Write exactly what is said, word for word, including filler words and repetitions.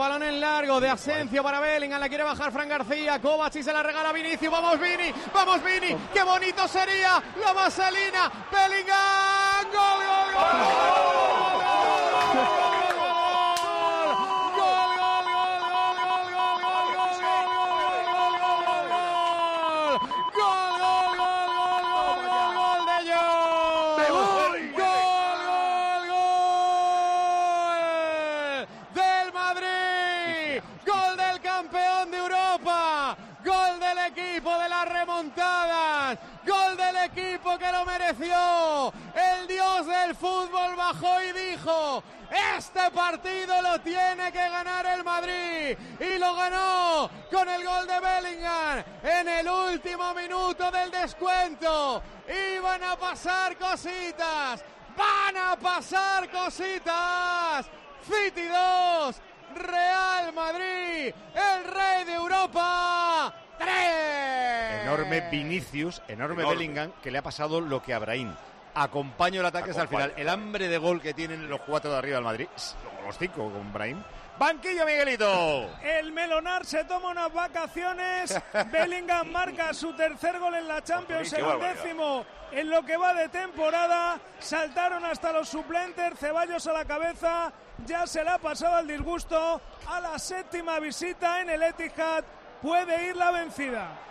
Balón en largo de Asencio para Bellingham, la quiere bajar Fran García, Kovacic se la regala a Vinicius, vamos Vini, vamos Vini, qué bonito sería la vaselina, Bellingham, gol, gol, gol, gol, gol, gol del campeón de Europa, gol del equipo de las remontadas, gol del equipo que lo mereció. El dios del fútbol bajó y dijo: este partido lo tiene que ganar el Madrid, y lo ganó con el gol de Bellingham en el último minuto del descuento. Iban a pasar cositas, van a pasar cositas. City dos, Real Madrid, el rey de Europa, tres. Enorme Vinicius, enorme, enorme Bellingham, que le ha pasado lo que a Brahim. Acompaño el ataque hasta el final. El hambre de gol que tienen los cuatro de arriba del Madrid, los cinco con Brahim. Banquillo, Miguelito. El Melonar se toma unas vacaciones. Bellingham marca su tercer gol en la Champions, el décimo en lo que va de temporada. Saltaron hasta los suplentes, Ceballos a la cabeza. Ya se le ha pasado el disgusto. A la séptima visita en el Etihad puede ir la vencida.